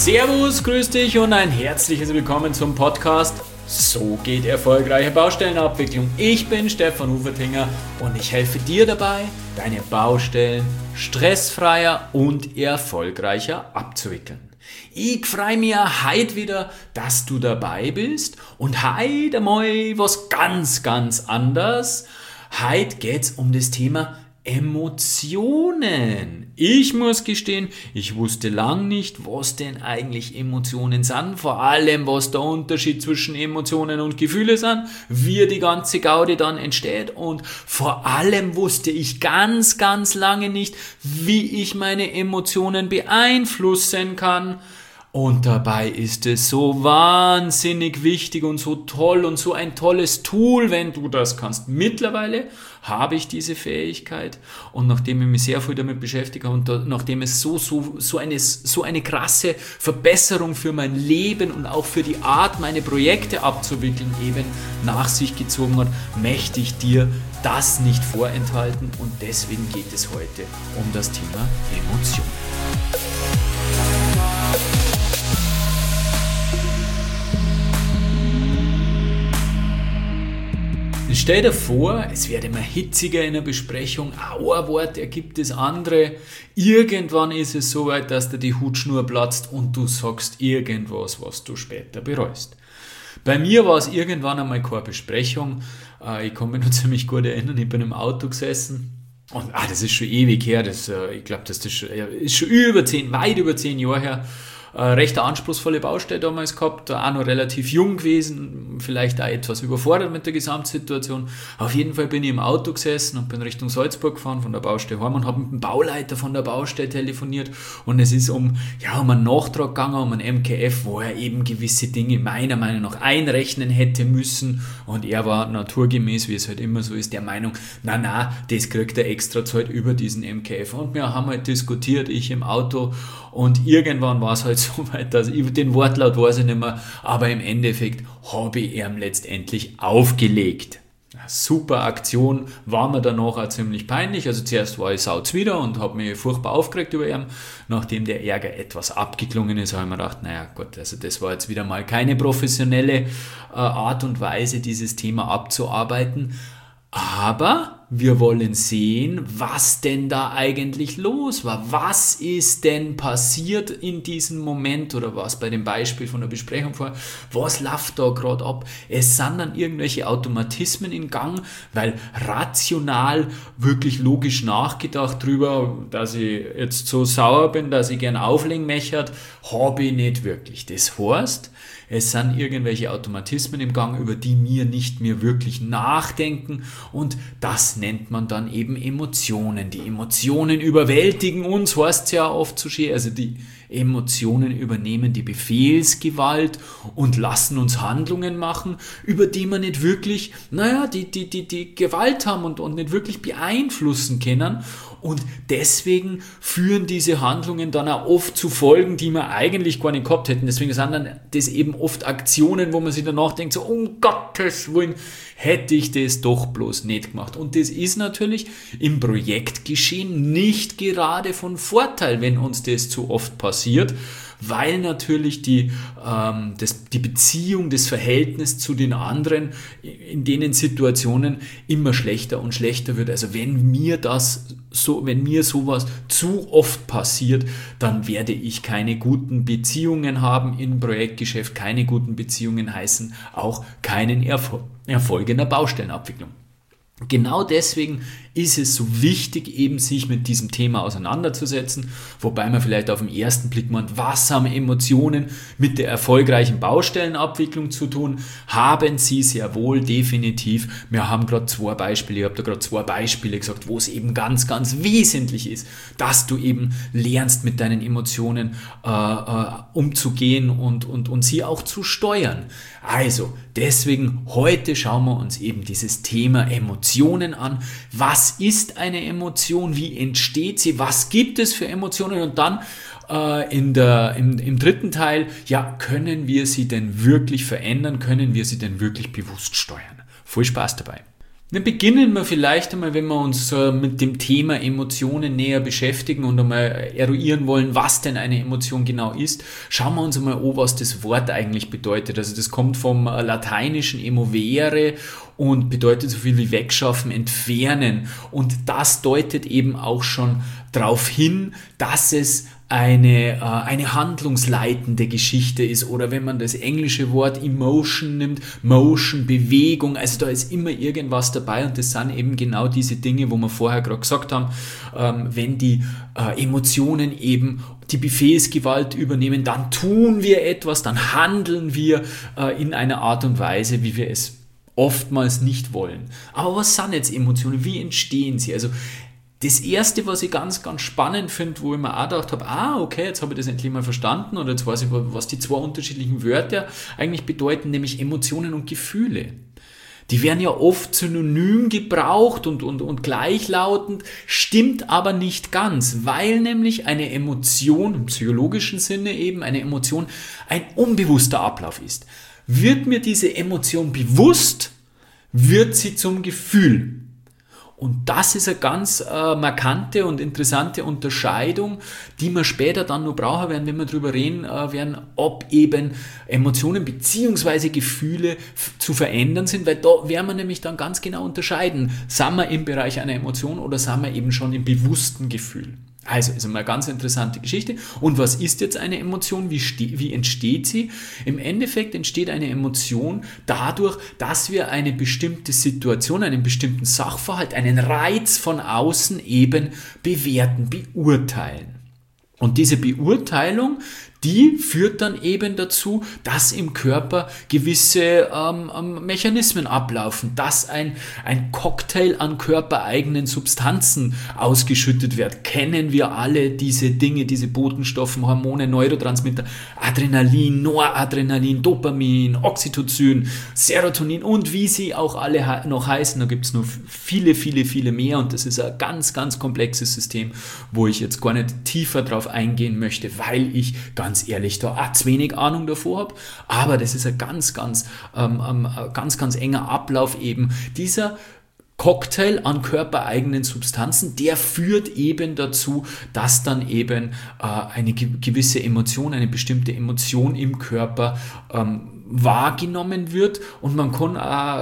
Servus, grüß dich und ein herzliches Willkommen zum Podcast So geht erfolgreiche Baustellenabwicklung. Ich bin Stefan Ufertinger und ich helfe dir dabei, deine Baustellen stressfreier und erfolgreicher abzuwickeln. Ich freue mich heute wieder, dass du dabei bist und heute mal was ganz anders. Heute geht's um das Thema Emotionen. Ich muss gestehen, ich wusste lang nicht, was denn eigentlich Emotionen sind, vor allem was der Unterschied zwischen Emotionen und Gefühle sind, wie die ganze Gaudi dann entsteht und vor allem wusste ich ganz lange nicht, wie ich meine Emotionen beeinflussen kann. Und dabei ist es so wahnsinnig wichtig und so toll und so ein tolles Tool, wenn du das kannst. Mittlerweile habe ich diese Fähigkeit und nachdem ich mich sehr viel damit beschäftige und nachdem es so eine krasse Verbesserung für mein Leben und auch für die Art, meine Projekte abzuwickeln, eben nach sich gezogen hat, möchte ich dir das nicht vorenthalten und deswegen geht es heute um das Thema Emotionen. Stell dir vor, es wird immer hitziger in der Besprechung, ein Wort ergibt das andere. Irgendwann ist es soweit, dass dir die Hutschnur platzt und du sagst irgendwas, was du später bereust. Bei mir war es irgendwann einmal keine Besprechung. Ich kann mich noch ziemlich gut erinnern, ich bin im Auto gesessen. Und das ist schon ewig her, ich glaube, das ist schon weit über 10 Jahre her. Recht anspruchsvolle Baustelle damals gehabt, auch noch relativ jung gewesen, vielleicht auch etwas überfordert mit der Gesamtsituation. Auf jeden Fall bin ich im Auto gesessen und bin Richtung Salzburg gefahren von der Baustelle heim und habe mit dem Bauleiter von der Baustelle telefoniert und es ist um einen Nachtrag gegangen, um einen MKF, wo er eben gewisse Dinge meiner Meinung nach einrechnen hätte müssen und er war naturgemäß, wie es halt immer so ist, der Meinung, das kriegt er extra Zeit über diesen MKF und wir haben halt diskutiert, ich im Auto und irgendwann war es halt so weit, dass den Wortlaut weiß ich nicht mehr, aber im Endeffekt habe ich ihm letztendlich aufgelegt. Super Aktion, war mir danach auch ziemlich peinlich, also zuerst war ich sauzwider und habe mich furchtbar aufgeregt über ihn, nachdem der Ärger etwas abgeklungen ist, habe ich mir gedacht, also das war jetzt wieder mal keine professionelle Art und Weise, dieses Thema abzuarbeiten, aber wir wollen sehen, was denn da eigentlich los war. Was ist denn passiert in diesem Moment oder was bei dem Beispiel von der Besprechung vorher, was läuft da gerade ab? Es sind dann irgendwelche Automatismen in Gang, weil rational, wirklich logisch nachgedacht drüber, dass ich jetzt so sauer bin, dass ich gern auflegen möchte, habe ich nicht wirklich. Das heißt, es sind irgendwelche Automatismen im Gang, über die wir nicht mehr wirklich nachdenken und das nennt man dann eben Emotionen. Die Emotionen überwältigen uns, heißt es ja oft so schön, also die Emotionen übernehmen die Befehlsgewalt und lassen uns Handlungen machen, über die man nicht wirklich, die Gewalt haben und nicht wirklich beeinflussen können. Und deswegen führen diese Handlungen dann auch oft zu Folgen, die wir eigentlich gar nicht gehabt hätten. Deswegen sind dann das eben oft Aktionen, wo man sich danach denkt, so um Gottes Willen, hätte ich das doch bloß nicht gemacht. Und das ist natürlich im Projektgeschehen nicht gerade von Vorteil, wenn uns das zu oft passiert, weil natürlich die Beziehung, das Verhältnis zu den anderen in denen Situationen immer schlechter und schlechter wird. Also wenn mir sowas zu oft passiert, dann werde ich keine guten Beziehungen haben im Projektgeschäft. Keine guten Beziehungen heißen auch keinen Erfolg in der Baustellenabwicklung. Genau deswegen ist es so wichtig, eben sich mit diesem Thema auseinanderzusetzen, wobei man vielleicht auf den ersten Blick meint, was haben Emotionen mit der erfolgreichen Baustellenabwicklung zu tun? Haben sie sehr wohl, definitiv. Wir haben gerade ich habe da gerade 2 Beispiele gesagt, wo es eben ganz wesentlich ist, dass du eben lernst, mit deinen Emotionen umzugehen und sie auch zu steuern. Also, deswegen heute schauen wir uns eben dieses Thema Emotionen an. Was ist eine Emotion? Wie entsteht sie? Was gibt es für Emotionen? Und dann im dritten Teil, können wir sie denn wirklich verändern? Können wir sie denn wirklich bewusst steuern? Viel Spaß dabei! Dann beginnen wir vielleicht einmal, wenn wir uns mit dem Thema Emotionen näher beschäftigen und einmal eruieren wollen, was denn eine Emotion genau ist. Schauen wir uns einmal an, was das Wort eigentlich bedeutet. Also das kommt vom lateinischen emovere und bedeutet so viel wie wegschaffen, entfernen. Und das deutet eben auch schon darauf hin, dass es eine handlungsleitende Geschichte ist, oder wenn man das englische Wort Emotion nimmt, Motion, Bewegung, also da ist immer irgendwas dabei, und das sind eben genau diese Dinge, wo wir vorher gerade gesagt haben, wenn die Emotionen eben die Befehlsgewalt übernehmen, dann tun wir etwas, dann handeln wir in einer Art und Weise, wie wir es oftmals nicht wollen. Aber was sind jetzt Emotionen? Wie entstehen sie? Also das Erste, was ich ganz, ganz spannend finde, wo ich mir auch gedacht habe, okay, jetzt habe ich das endlich mal verstanden, oder jetzt weiß ich, was die zwei unterschiedlichen Wörter eigentlich bedeuten, nämlich Emotionen und Gefühle. Die werden ja oft synonym gebraucht und gleichlautend, stimmt aber nicht ganz, weil nämlich eine Emotion, im psychologischen Sinne eben, eine Emotion ein unbewusster Ablauf ist. Wird mir diese Emotion bewusst, wird sie zum Gefühl. Und das ist eine ganz markante und interessante Unterscheidung, die wir später dann nur brauchen werden, wenn wir darüber reden werden, ob eben Emotionen bzw. Gefühle zu verändern sind, weil da werden wir nämlich dann ganz genau unterscheiden, sind wir im Bereich einer Emotion oder sind wir eben schon im bewussten Gefühl. Also ist eine ganz interessante Geschichte. Und was ist jetzt eine Emotion? Wie entsteht sie? Im Endeffekt entsteht eine Emotion dadurch, dass wir eine bestimmte Situation, einen bestimmten Sachverhalt, einen Reiz von außen eben bewerten, beurteilen. Und diese Beurteilung, die führt dann eben dazu, dass im Körper gewisse Mechanismen ablaufen, dass ein Cocktail an körpereigenen Substanzen ausgeschüttet wird. Kennen wir alle diese Dinge, diese Botenstoffe, Hormone, Neurotransmitter, Adrenalin, Noradrenalin, Dopamin, Oxytocin, Serotonin und wie sie auch alle noch heißen. Da gibt es noch viele, viele, viele mehr, und das ist ein ganz, ganz komplexes System, wo ich jetzt gar nicht tiefer drauf eingehen möchte, weil ich ganz ehrlich da auch zu wenig Ahnung davor habe, aber das ist ein ganz, ganz enger Ablauf eben. Dieser Cocktail an körpereigenen Substanzen, der führt eben dazu, dass dann eben eine gewisse Emotion, eine bestimmte Emotion im Körper wahrgenommen wird, und man kann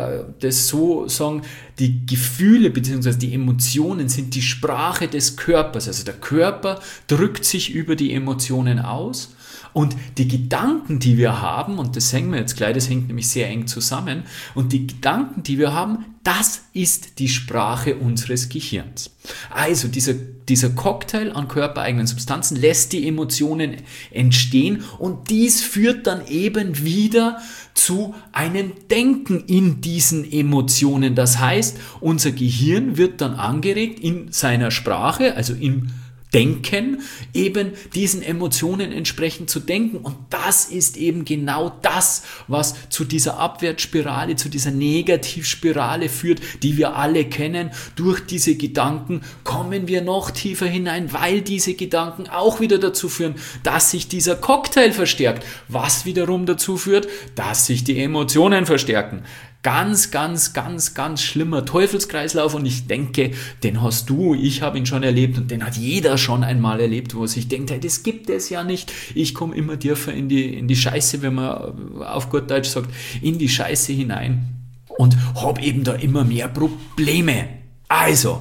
das so sagen, die Gefühle bzw. die Emotionen sind die Sprache des Körpers, also der Körper drückt sich über die Emotionen aus. Und die Gedanken, die wir haben, und das sehen wir jetzt gleich, das hängt nämlich sehr eng zusammen, und die Gedanken, die wir haben, das ist die Sprache unseres Gehirns. Also dieser Cocktail an körpereigenen Substanzen lässt die Emotionen entstehen, und dies führt dann eben wieder zu einem Denken in diesen Emotionen. Das heißt, unser Gehirn wird dann angeregt in seiner Sprache, also im Denken, eben diesen Emotionen entsprechend zu denken. Und das ist eben genau das, was zu dieser Abwärtsspirale, zu dieser Negativspirale führt, die wir alle kennen. Durch diese Gedanken kommen wir noch tiefer hinein, weil diese Gedanken auch wieder dazu führen, dass sich dieser Cocktail verstärkt, was wiederum dazu führt, dass sich die Emotionen verstärken. Ganz, ganz, ganz, ganz schlimmer Teufelskreislauf, und ich denke, den hast du, ich habe ihn schon erlebt, und den hat jeder schon einmal erlebt, wo er sich denkt, hey, das gibt es ja nicht. Ich komme immer tiefer in die Scheiße, wenn man auf gut Deutsch sagt, in die Scheiße hinein, und habe eben da immer mehr Probleme. Also,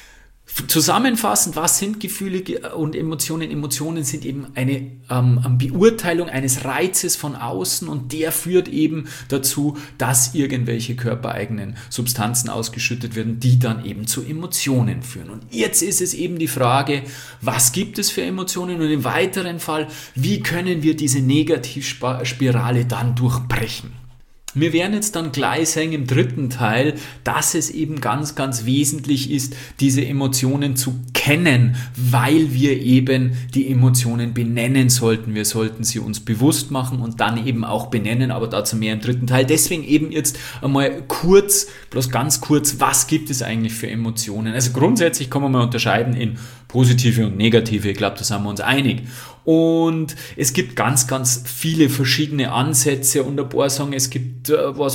zusammenfassend, was sind Gefühle und Emotionen? Emotionen sind eben eine Beurteilung eines Reizes von außen, und der führt eben dazu, dass irgendwelche körpereigenen Substanzen ausgeschüttet werden, die dann eben zu Emotionen führen. Und jetzt ist es eben die Frage, was gibt es für Emotionen, und im weiteren Fall, wie können wir diese Negativspirale dann durchbrechen? Wir werden jetzt dann gleich sehen im dritten Teil, dass es eben ganz, ganz wesentlich ist, diese Emotionen zu kennen, weil wir eben die Emotionen benennen sollten. Wir sollten sie uns bewusst machen und dann eben auch benennen, aber dazu mehr im dritten Teil. Deswegen eben jetzt einmal bloß ganz kurz, was gibt es eigentlich für Emotionen? Also grundsätzlich kann man mal unterscheiden in positive und negative, ich glaube, da sind wir uns einig. Und es gibt ganz, ganz viele verschiedene Ansätze und ein paar sagen, es gibt,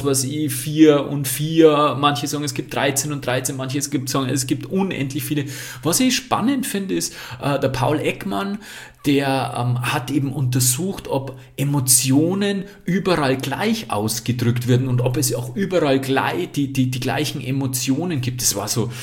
4 und 4, manche sagen, es gibt 13 und 13, manche sagen, es gibt unendlich viele. Was ich spannend finde, ist, der Paul Ekman, der hat eben untersucht, ob Emotionen überall gleich ausgedrückt werden und ob es auch überall gleich die gleichen Emotionen gibt. Das war so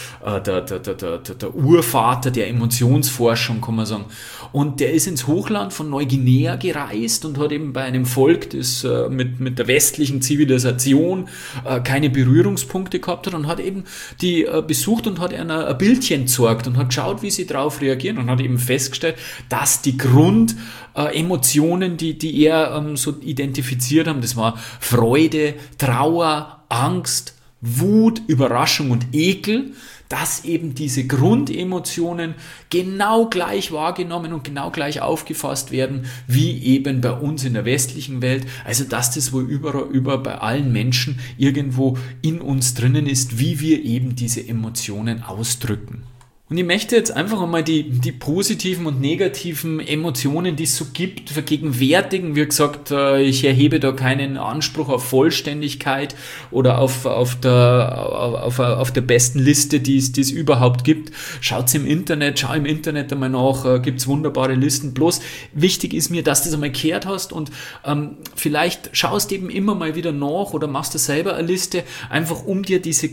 der Urvater der Emotionsforschung, kann man sagen. Und der ist ins Hochland von Neuguinea gereist und hat eben bei einem Volk, das mit der westlichen Zivilisation keine Berührungspunkte gehabt hat, und hat eben die besucht und hat ihnen ein Bildchen gezeigt und hat geschaut, wie sie darauf reagieren, und hat eben festgestellt, dass die Grundemotionen, die er so identifiziert haben, das war Freude, Trauer, Angst, Wut, Überraschung und Ekel, dass eben diese Grundemotionen genau gleich wahrgenommen und genau gleich aufgefasst werden, wie eben bei uns in der westlichen Welt. Also dass das wohl überall bei allen Menschen irgendwo in uns drinnen ist, wie wir eben diese Emotionen ausdrücken. Und ich möchte jetzt einfach einmal die positiven und negativen Emotionen, die es so gibt, vergegenwärtigen. Wie gesagt, ich erhebe da keinen Anspruch auf Vollständigkeit oder auf der besten Liste, die es überhaupt gibt. Schau im Internet einmal nach, gibt es wunderbare Listen. Bloß wichtig ist mir, dass du das einmal gehört hast, und vielleicht schaust eben immer mal wieder nach oder machst du selber eine Liste, einfach um dir diese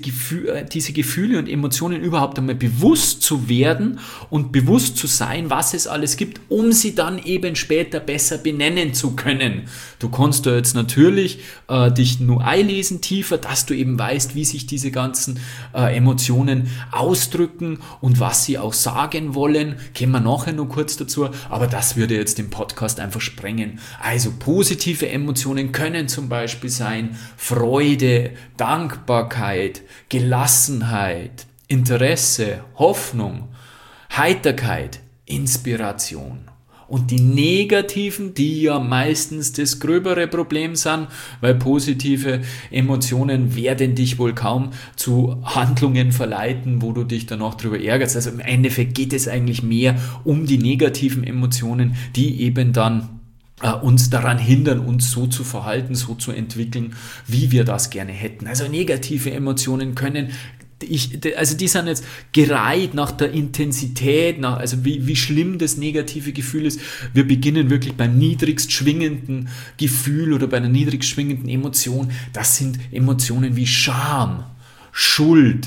Gefühle und Emotionen überhaupt einmal bewusst zu werden und bewusst zu sein, was es alles gibt, um sie dann eben später besser benennen zu können. Du kannst da jetzt natürlich dich nur einlesen tiefer, dass du eben weißt, wie sich diese ganzen Emotionen ausdrücken und was sie auch sagen wollen. Kommen wir nachher noch kurz dazu, aber das würde jetzt den Podcast einfach sprengen. Also positive Emotionen können zum Beispiel sein Freude, Dankbarkeit, Gelassenheit, Interesse, Hoffnung, Heiterkeit, Inspiration. Und die negativen, die ja meistens das gröbere Problem sind, weil positive Emotionen werden dich wohl kaum zu Handlungen verleiten, wo du dich danach drüber ärgerst. Also im Endeffekt geht es eigentlich mehr um die negativen Emotionen, die eben dann uns daran hindern, uns so zu verhalten, so zu entwickeln, wie wir das gerne hätten. Also negative Emotionen können die sind jetzt gereiht nach der Intensität, also wie schlimm das negative Gefühl ist. Wir beginnen wirklich beim niedrigst schwingenden Gefühl oder bei einer niedrigst schwingenden Emotion. Das sind Emotionen wie Scham, Schuld,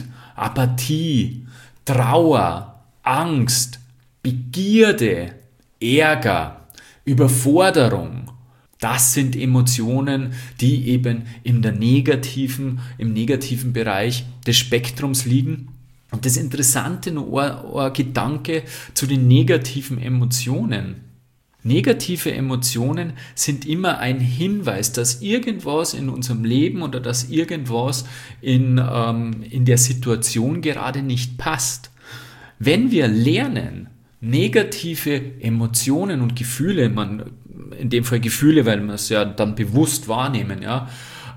Apathie, Trauer, Angst, Begierde, Ärger, Überforderung. Das sind Emotionen, die eben im negativen Bereich des Spektrums liegen. Und das Interessante noch ein Gedanke zu den negativen Emotionen. Negative Emotionen sind immer ein Hinweis, dass irgendwas in unserem Leben oder dass irgendwas in der Situation gerade nicht passt. Wenn wir lernen, negative Emotionen und Gefühle, in dem Fall Gefühle, weil wir es ja dann bewusst wahrnehmen, ja,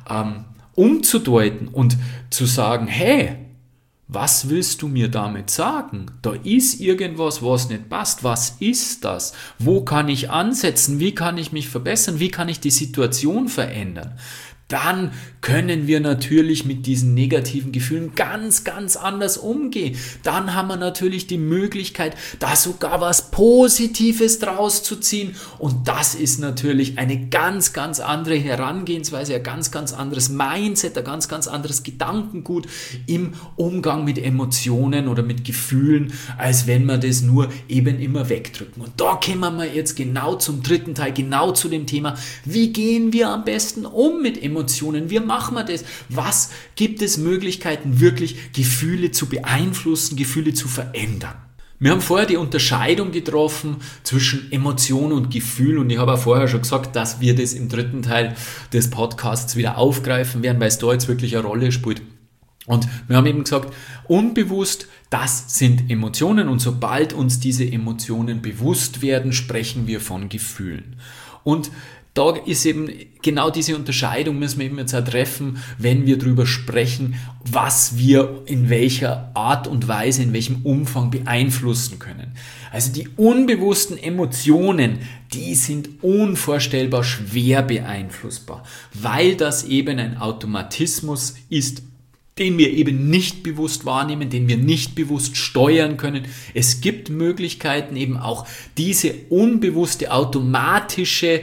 umzudeuten und zu sagen, hey, was willst du mir damit sagen? Da ist irgendwas, was nicht passt. Was ist das? Wo kann ich ansetzen? Wie kann ich mich verbessern? Wie kann ich die Situation verändern? Dann können wir natürlich mit diesen negativen Gefühlen ganz, ganz anders umgehen. Dann haben wir natürlich die Möglichkeit, da sogar was Positives draus zu ziehen. Und das ist natürlich eine ganz, ganz andere Herangehensweise, ein ganz, ganz anderes Mindset, ein ganz, ganz anderes Gedankengut im Umgang mit Emotionen oder mit Gefühlen, als wenn wir das nur eben immer wegdrücken. Und da kommen wir jetzt genau zum dritten Teil, genau zu dem Thema, wie gehen wir am besten um mit Emotionen? Wie machen wir das? Was gibt es Möglichkeiten, wirklich Gefühle zu beeinflussen, Gefühle zu verändern? Wir haben vorher die Unterscheidung getroffen zwischen Emotion und Gefühl, und ich habe auch vorher schon gesagt, dass wir das im dritten Teil des Podcasts wieder aufgreifen werden, weil es da jetzt wirklich eine Rolle spielt. Und wir haben eben gesagt, unbewusst, das sind Emotionen, und sobald uns diese Emotionen bewusst werden, sprechen wir von Gefühlen. Und da ist eben genau diese Unterscheidung, müssen wir eben jetzt auch treffen, wenn wir darüber sprechen, was wir in welcher Art und Weise, in welchem Umfang beeinflussen können. Also die unbewussten Emotionen, die sind unvorstellbar schwer beeinflussbar, weil das eben ein Automatismus ist, den wir eben nicht bewusst wahrnehmen, den wir nicht bewusst steuern können. Es gibt Möglichkeiten, eben auch diese unbewusste automatische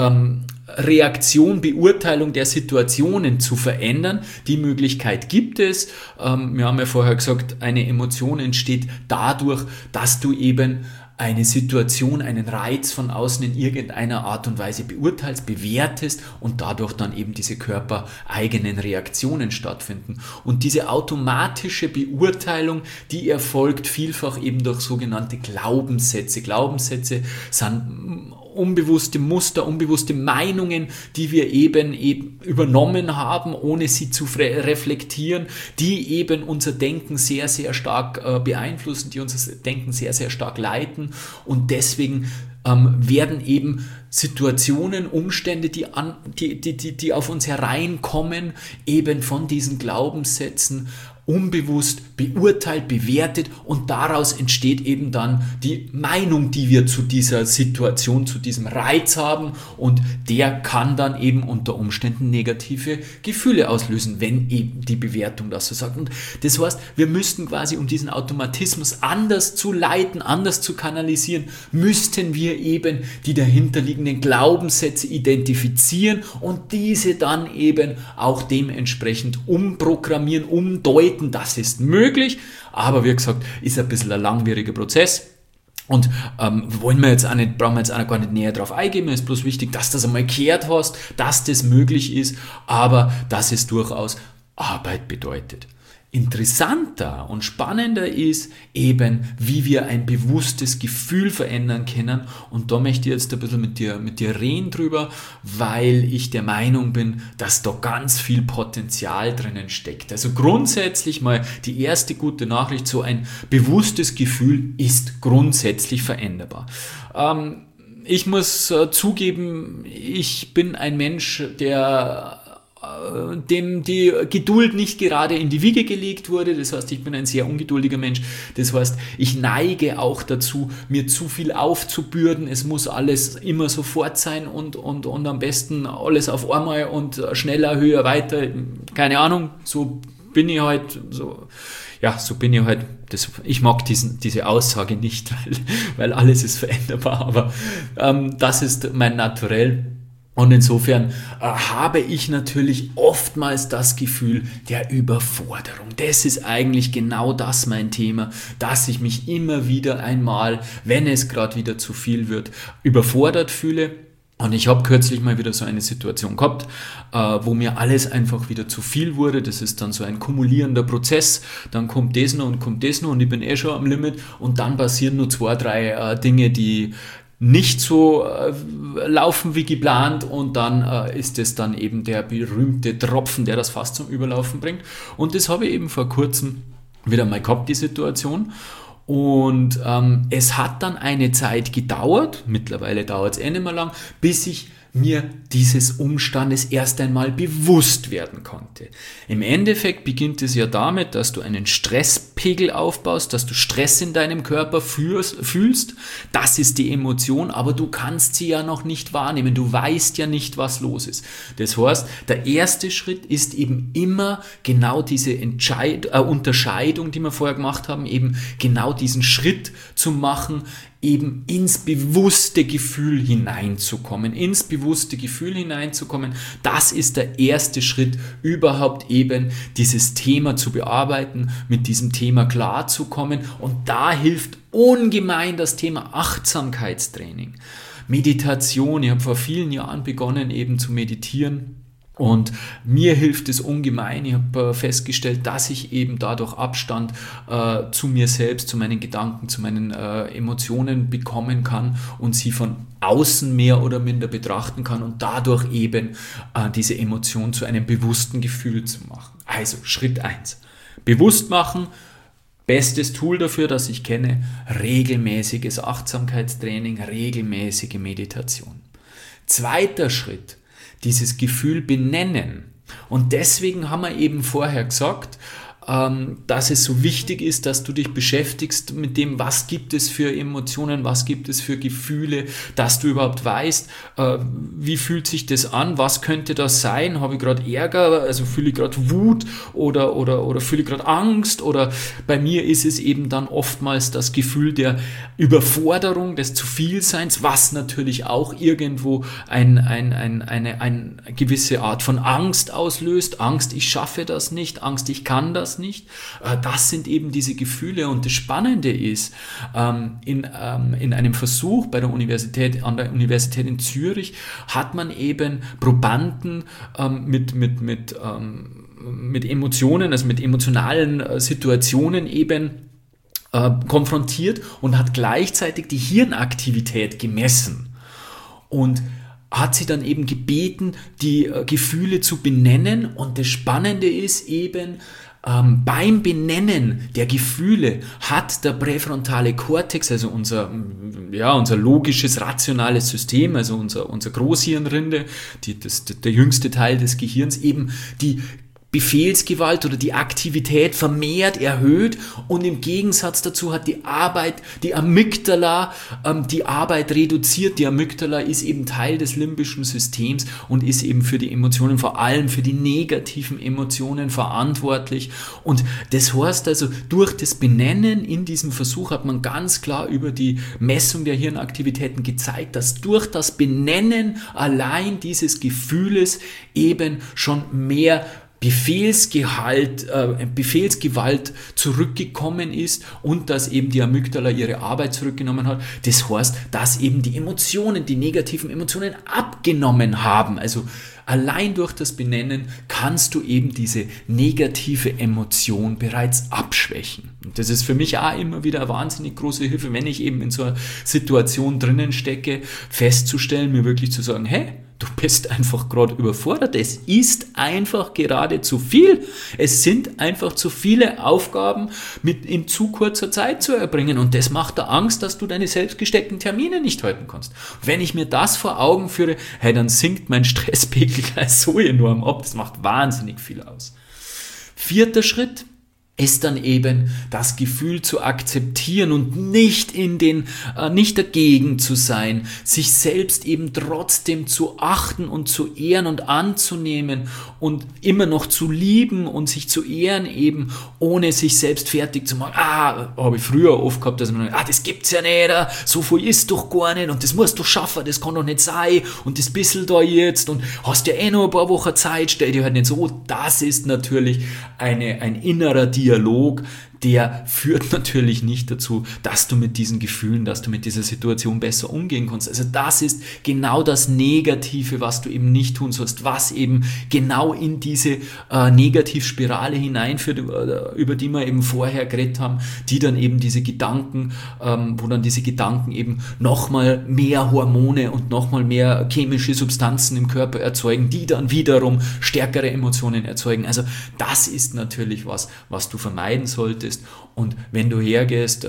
Reaktion, Beurteilung der Situationen zu verändern. Die Möglichkeit gibt es. Wir haben ja vorher gesagt, eine Emotion entsteht dadurch, dass du eben eine Situation, einen Reiz von außen in irgendeiner Art und Weise beurteilst, bewertest und dadurch dann eben diese körpereigenen Reaktionen stattfinden. Und diese automatische Beurteilung, die erfolgt vielfach eben durch sogenannte Glaubenssätze. Glaubenssätze sind unbewusste Muster, unbewusste Meinungen, die wir eben übernommen haben, ohne sie zu reflektieren, die eben unser Denken sehr, sehr stark beeinflussen, die unser Denken sehr, sehr stark leiten und deswegen werden eben Situationen, Umstände, die auf uns hereinkommen, eben von diesen Glaubenssätzen unbewusst beurteilt, bewertet und daraus entsteht eben dann die Meinung, die wir zu dieser Situation, zu diesem Reiz haben und der kann dann eben unter Umständen negative Gefühle auslösen, wenn eben die Bewertung das so sagt. Und das heißt, wir müssten quasi, um diesen Automatismus anders zu leiten, anders zu kanalisieren, müssten wir eben die dahinterliegenden Glaubenssätze identifizieren und diese dann eben auch dementsprechend umprogrammieren, umdeuten. Das ist möglich, aber wie gesagt, ist ein bisschen ein langwieriger Prozess. Und brauchen wir jetzt auch gar nicht näher drauf eingehen, mir ist bloß wichtig, dass du das einmal gehört hast, dass das möglich ist, aber dass es durchaus Arbeit bedeutet. Interessanter und spannender ist eben, wie wir ein bewusstes Gefühl verändern können und da möchte ich jetzt ein bisschen mit dir reden drüber, weil ich der Meinung bin, dass da ganz viel Potenzial drinnen steckt. Also grundsätzlich mal die erste gute Nachricht, so ein bewusstes Gefühl ist grundsätzlich veränderbar. Ich muss zugeben, ich bin ein Mensch, dem die Geduld nicht gerade in die Wiege gelegt wurde. Das heißt, ich bin ein sehr ungeduldiger Mensch. Das heißt, ich neige auch dazu, mir zu viel aufzubürden. Es muss alles immer sofort sein und am besten alles auf einmal und schneller, höher, weiter. Keine Ahnung, so bin ich halt. Ich mag diese Aussage nicht, weil alles ist veränderbar, aber das ist mein Naturell. Und insofern habe ich natürlich oftmals das Gefühl der Überforderung. Das ist eigentlich genau das mein Thema, dass ich mich immer wieder einmal, wenn es gerade wieder zu viel wird, überfordert fühle. Und ich habe kürzlich mal wieder so eine Situation gehabt, wo mir alles einfach wieder zu viel wurde. Das ist dann so ein kumulierender Prozess. Dann kommt das noch und ich bin schon am Limit. Und dann passieren nur 2, 3 Dinge, die nicht so laufen wie geplant und dann ist es dann eben der berühmte Tropfen, der das Fass zum Überlaufen bringt. Und das habe ich eben vor kurzem wieder mal gehabt, die Situation. Und es hat dann eine Zeit gedauert, mittlerweile dauert es nicht mehr lang, bis ich mir dieses Umstandes erst einmal bewusst werden konnte. Im Endeffekt beginnt es ja damit, dass du einen Stresspegel aufbaust, dass du Stress in deinem Körper fühlst. Das ist die Emotion, aber du kannst sie ja noch nicht wahrnehmen. Du weißt ja nicht, was los ist. Das heißt, der erste Schritt ist eben immer genau diese Unterscheidung, die wir vorher gemacht haben, eben genau diesen Schritt zu machen, eben ins bewusste Gefühl hineinzukommen. Das ist der erste Schritt, überhaupt eben dieses Thema zu bearbeiten, mit diesem Thema klarzukommen. Und da hilft ungemein das Thema Achtsamkeitstraining. Meditation, ich habe vor vielen Jahren begonnen eben zu meditieren. Und mir hilft es ungemein. Ich habe festgestellt, dass ich eben dadurch Abstand zu mir selbst, zu meinen Gedanken, zu meinen Emotionen bekommen kann und sie von außen mehr oder minder betrachten kann und dadurch eben diese Emotion zu einem bewussten Gefühl zu machen. Also Schritt 1. Bewusst machen. Bestes Tool dafür, das ich kenne, regelmäßiges Achtsamkeitstraining, regelmäßige Meditation. Zweiter Schritt, dieses Gefühl benennen. Und deswegen haben wir eben vorher gesagt, dass es so wichtig ist, dass du dich beschäftigst mit dem, was gibt es für Emotionen, was gibt es für Gefühle, dass du überhaupt weißt, wie fühlt sich das an, was könnte das sein, habe ich gerade Ärger, also fühle ich gerade Wut oder fühle ich gerade Angst, oder bei mir ist es eben dann oftmals das Gefühl der Überforderung, des Zuvielseins, was natürlich auch irgendwo eine gewisse Art von Angst auslöst, Angst, ich schaffe das nicht, Angst, ich kann das nicht. Das sind eben diese Gefühle, und das Spannende ist, in einem Versuch an der Universität in Zürich hat man eben Probanden mit Emotionen, also mit emotionalen Situationen eben konfrontiert und hat gleichzeitig die Hirnaktivität gemessen und hat sie dann eben gebeten, die Gefühle zu benennen. Und das Spannende ist eben, beim Benennen der Gefühle hat der präfrontale Kortex, also unser logisches, rationales System, also unser Großhirnrinde, der jüngste Teil des Gehirns, eben die Befehlsgewalt oder die Aktivität vermehrt erhöht, und im Gegensatz dazu hat die Amygdala, die Arbeit reduziert. Die Amygdala ist eben Teil des limbischen Systems und ist eben für die Emotionen, vor allem für die negativen Emotionen verantwortlich. Und das heißt also, durch das Benennen in diesem Versuch hat man ganz klar über die Messung der Hirnaktivitäten gezeigt, dass durch das Benennen allein dieses Gefühles eben schon mehr Befehlsgewalt zurückgekommen ist und dass eben die Amygdala ihre Arbeit zurückgenommen hat. Das heißt, dass eben die negativen Emotionen abgenommen haben. Also allein durch das Benennen kannst du eben diese negative Emotion bereits abschwächen. Und das ist für mich auch immer wieder eine wahnsinnig große Hilfe, wenn ich eben in so einer Situation drinnen stecke, festzustellen, mir wirklich zu sagen, hey, du bist einfach gerade überfordert. Es ist einfach gerade zu viel. Es sind einfach zu viele Aufgaben in zu kurzer Zeit zu erbringen. Und das macht dir Angst, dass du deine selbst gesteckten Termine nicht halten kannst. Wenn ich mir das vor Augen führe, hey, dann sinkt mein Stresspegel gleich so enorm ab. Das macht wahnsinnig viel aus. Vierter Schritt ist dann eben das Gefühl zu akzeptieren und nicht dagegen zu sein, sich selbst eben trotzdem zu achten und zu ehren und anzunehmen und immer noch zu lieben und sich zu ehren eben, ohne sich selbst fertig zu machen. Habe ich früher oft gehabt, dass man das gibt's ja nicht, so viel ist doch gar nicht und das musst du schaffen, das kann doch nicht sein und das bisschen da jetzt und hast ja noch ein paar Wochen Zeit, stell dir halt nicht so. Das ist natürlich ein innerer Dialog, der führt natürlich nicht dazu, dass du mit diesen Gefühlen, dass du mit dieser Situation besser umgehen kannst. Also das ist genau das Negative, was du eben nicht tun sollst, was eben genau in diese Negativspirale hineinführt, über die wir eben vorher geredet haben, die dann eben diese Gedanken, wo dann diese Gedanken eben nochmal mehr Hormone und nochmal mehr chemische Substanzen im Körper erzeugen, die dann wiederum stärkere Emotionen erzeugen. Also das ist natürlich was du vermeiden solltest. Und wenn du hergehst,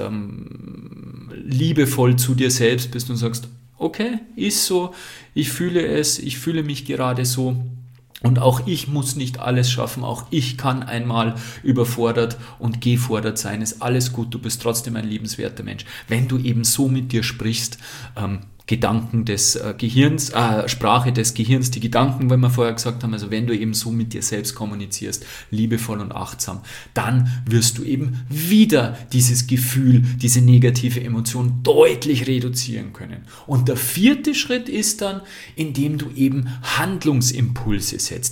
liebevoll zu dir selbst bist und sagst, okay, ist so, ich fühle es, ich fühle mich gerade so und auch ich muss nicht alles schaffen, auch ich kann einmal überfordert und gefordert sein, ist alles gut, du bist trotzdem ein liebenswerter Mensch. Wenn du eben so mit dir sprichst, Gedanken des Gehirns, Sprache des Gehirns, die Gedanken, wenn wir vorher gesagt haben, also wenn du eben so mit dir selbst kommunizierst, liebevoll und achtsam, dann wirst du eben wieder dieses Gefühl, diese negative Emotion deutlich reduzieren können. Und der vierte Schritt ist dann, indem du eben Handlungsimpulse setzt,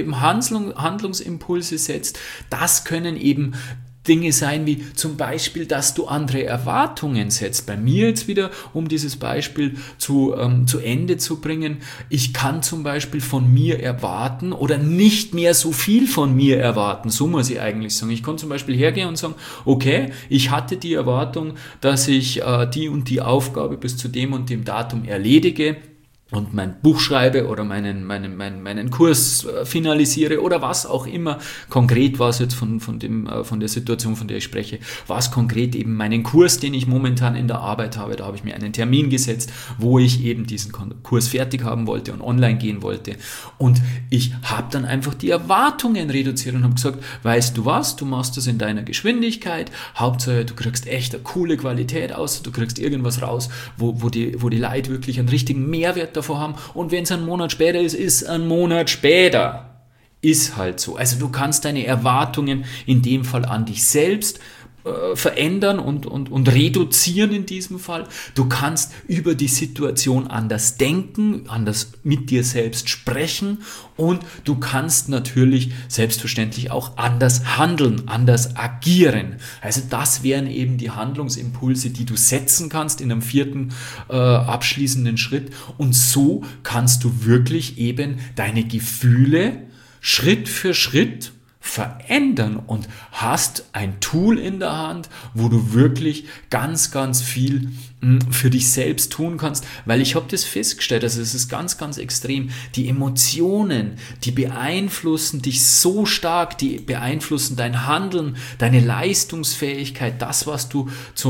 das können eben Dinge sein wie zum Beispiel, dass du andere Erwartungen setzt. Bei mir jetzt wieder, um dieses Beispiel zu Ende zu bringen, ich kann zum Beispiel von mir erwarten oder nicht mehr so viel von mir erwarten, so muss ich eigentlich sagen. Ich kann zum Beispiel hergehen und sagen, okay, ich hatte die Erwartung, dass ich die und die Aufgabe bis zu dem und dem Datum erledige. und mein Buch schreibe oder meinen Kurs finalisiere oder was auch immer. Konkret war es jetzt von der Situation, von der ich spreche, war es konkret eben meinen Kurs, den ich momentan in der Arbeit habe. Da habe ich mir einen Termin gesetzt, wo ich eben diesen Kurs fertig haben wollte und online gehen wollte. Und ich habe dann einfach die Erwartungen reduziert und habe gesagt, weißt du was, du machst das in deiner Geschwindigkeit, Hauptsache du kriegst echt eine coole Qualität aus, du kriegst irgendwas raus, wo die Leute wirklich einen richtigen Mehrwert davor haben, und wenn es ein Monat später ist ein Monat später. Ist halt so. Also du kannst deine Erwartungen in dem Fall an dich selbst verändern und reduzieren in diesem Fall. Du kannst über die Situation anders denken, anders mit dir selbst sprechen, und du kannst natürlich selbstverständlich auch anders handeln, anders agieren. Also das wären eben die Handlungsimpulse, die du setzen kannst in einem vierten abschließenden Schritt, und so kannst du wirklich eben deine Gefühle Schritt für Schritt verändern und hast ein Tool in der Hand, wo du wirklich ganz, ganz viel für dich selbst tun kannst, weil ich habe das festgestellt, also es ist ganz, ganz extrem, die Emotionen, die beeinflussen dich so stark, die beeinflussen dein Handeln, deine Leistungsfähigkeit, das, was du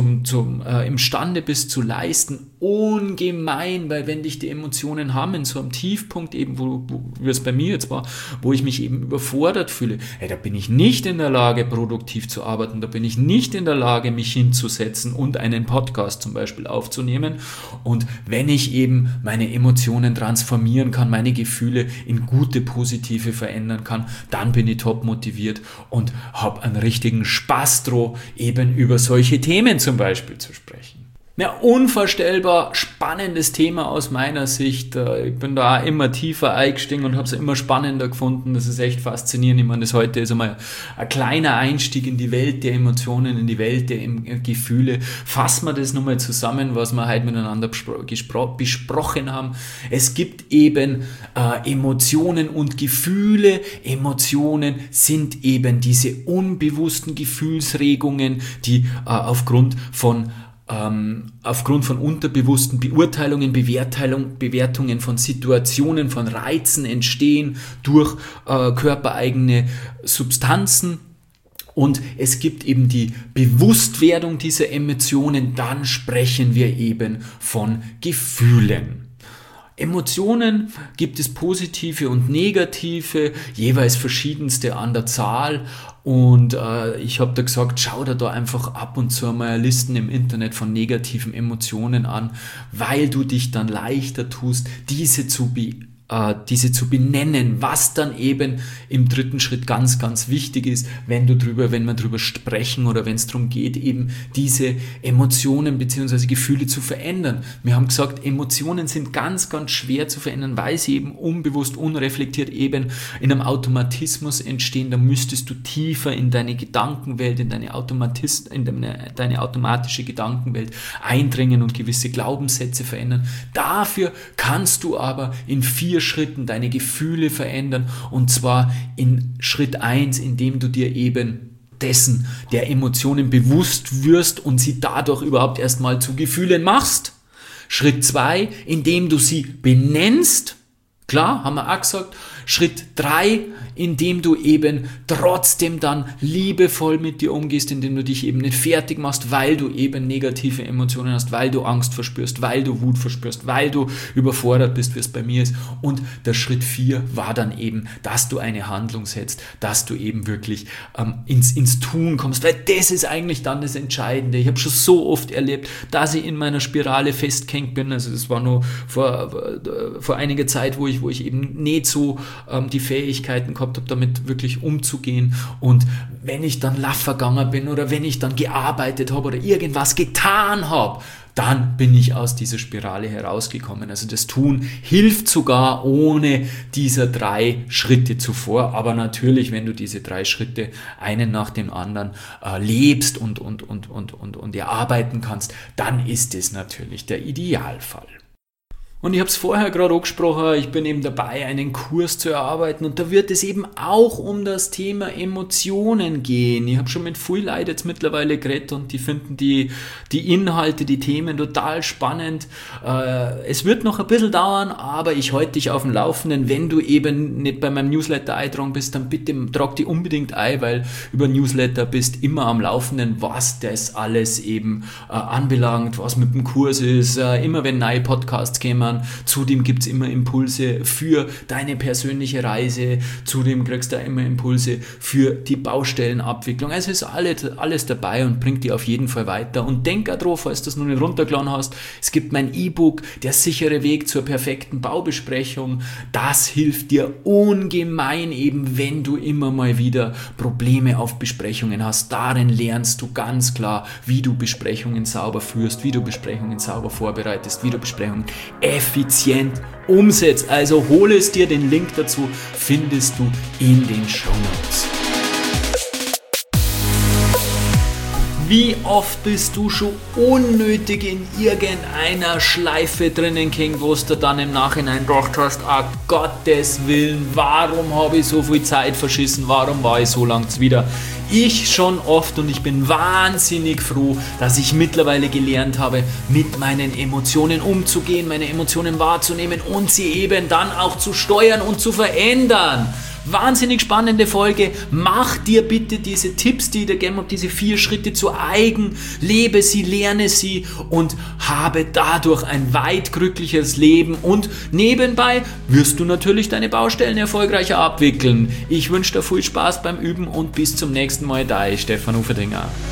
imstande bist zu leisten, ungemein, weil wenn dich die Emotionen haben in so einem Tiefpunkt eben, wie es bei mir jetzt war, wo ich mich eben überfordert fühle, da bin ich nicht in der Lage, produktiv zu arbeiten, da bin ich nicht in der Lage, mich hinzusetzen und einen Podcast zum Beispiel aufzunehmen. Und wenn ich eben meine Emotionen transformieren kann, meine Gefühle in gute, positive verändern kann, dann bin ich top motiviert und habe einen richtigen Spaß dran, eben über solche Themen zum Beispiel zu sprechen. Ja, unvorstellbar spannendes Thema aus meiner Sicht. Ich bin da immer tiefer eingestiegen und habe es immer spannender gefunden. Das ist echt faszinierend. Ich meine, das heute ist einmal ein kleiner Einstieg in die Welt der Emotionen, in die Welt der Gefühle. Fassen wir das nochmal zusammen, was wir heute miteinander besprochen haben. Es gibt eben Emotionen und Gefühle. Emotionen sind eben diese unbewussten Gefühlsregungen, die aufgrund von unterbewussten Beurteilungen, Bewertungen von Situationen, von Reizen entstehen durch körpereigene Substanzen. Und es gibt eben die Bewusstwerdung dieser Emotionen, dann sprechen wir eben von Gefühlen. Emotionen gibt es positive und negative, jeweils verschiedenste an der Zahl, und ich habe da gesagt, schau dir da einfach ab und zu mal Listen im Internet von negativen Emotionen an, weil du dich dann leichter tust, diese zu benennen, was dann eben im dritten Schritt ganz, ganz wichtig ist, wenn wir drüber sprechen oder wenn es darum geht, eben diese Emotionen bzw. Gefühle zu verändern. Wir haben gesagt, Emotionen sind ganz, ganz schwer zu verändern, weil sie eben unbewusst, unreflektiert eben in einem Automatismus entstehen. Da müsstest du tiefer in deine Gedankenwelt, in deine automatische Gedankenwelt eindringen und gewisse Glaubenssätze verändern. Dafür kannst du aber in 4 Schritten deine Gefühle verändern, und zwar in Schritt 1, indem du dir eben der Emotionen bewusst wirst und sie dadurch überhaupt erstmal zu Gefühlen machst. Schritt 2, indem du sie benennst. Klar, haben wir auch gesagt. Schritt 3, indem du eben trotzdem dann liebevoll mit dir umgehst, indem du dich eben nicht fertig machst, weil du eben negative Emotionen hast, weil du Angst verspürst, weil du Wut verspürst, weil du überfordert bist, wie es bei mir ist. Und der Schritt 4 war dann eben, dass du eine Handlung setzt, dass du eben wirklich ins Tun kommst, weil das ist eigentlich dann das Entscheidende. Ich habe schon so oft erlebt, dass ich in meiner Spirale festgehängt bin. Also das war nur vor einiger Zeit, wo ich eben nicht so die Fähigkeiten gehabt habe, damit wirklich umzugehen. Und wenn ich dann vergangen bin oder wenn ich dann gearbeitet habe oder irgendwas getan habe, dann bin ich aus dieser Spirale herausgekommen. Also das Tun hilft sogar ohne dieser 3 Schritte zuvor. Aber natürlich, wenn du diese 3 Schritte einen nach dem anderen lebst und erarbeiten kannst, dann ist es natürlich der Idealfall. Und ich habe es vorher gerade angesprochen, ich bin eben dabei, einen Kurs zu erarbeiten und da wird es eben auch um das Thema Emotionen gehen. Ich habe schon mit vielen Leuten jetzt mittlerweile geredet und die finden die Inhalte, die Themen total spannend. Es wird noch ein bisschen dauern, aber ich halte dich auf dem Laufenden. Wenn du eben nicht bei meinem Newsletter eingetragen bist, dann bitte trag die unbedingt ein, weil über Newsletter bist immer am Laufenden, was das alles eben anbelangt, was mit dem Kurs ist, immer wenn neue Podcasts kämen. Zudem gibt es immer Impulse für deine persönliche Reise. Zudem kriegst du immer Impulse für die Baustellenabwicklung. Also ist alles dabei und bringt dir auf jeden Fall weiter. Und denk auch drauf, falls du das noch nicht runtergeladen hast, es gibt mein E-Book, der sichere Weg zur perfekten Baubesprechung. Das hilft dir ungemein eben, wenn du immer mal wieder Probleme auf Besprechungen hast. Darin lernst du ganz klar, wie du Besprechungen sauber führst, wie du Besprechungen sauber vorbereitest, wie du Besprechungen effizient umsetzt. Also hole es dir, den Link dazu findest du in den Shownotes. Wie oft bist du schon unnötig in irgendeiner Schleife drinnen gegangen, wo du dann im Nachhinein gedacht hast, Gottes Willen, warum habe ich so viel Zeit verschissen, warum war ich so lang wieder? Ich schon oft und ich bin wahnsinnig froh, dass ich mittlerweile gelernt habe, mit meinen Emotionen umzugehen, meine Emotionen wahrzunehmen und sie eben dann auch zu steuern und zu verändern. Wahnsinnig spannende Folge. Mach dir bitte diese Tipps, die ich dir gegeben habe, diese 4 Schritte zu eigen, lebe sie, lerne sie und habe dadurch ein weit glücklicheres Leben und nebenbei wirst du natürlich deine Baustellen erfolgreicher abwickeln. Ich wünsche dir viel Spaß beim Üben und bis zum nächsten Mal. Dein Stefan Uferdinger.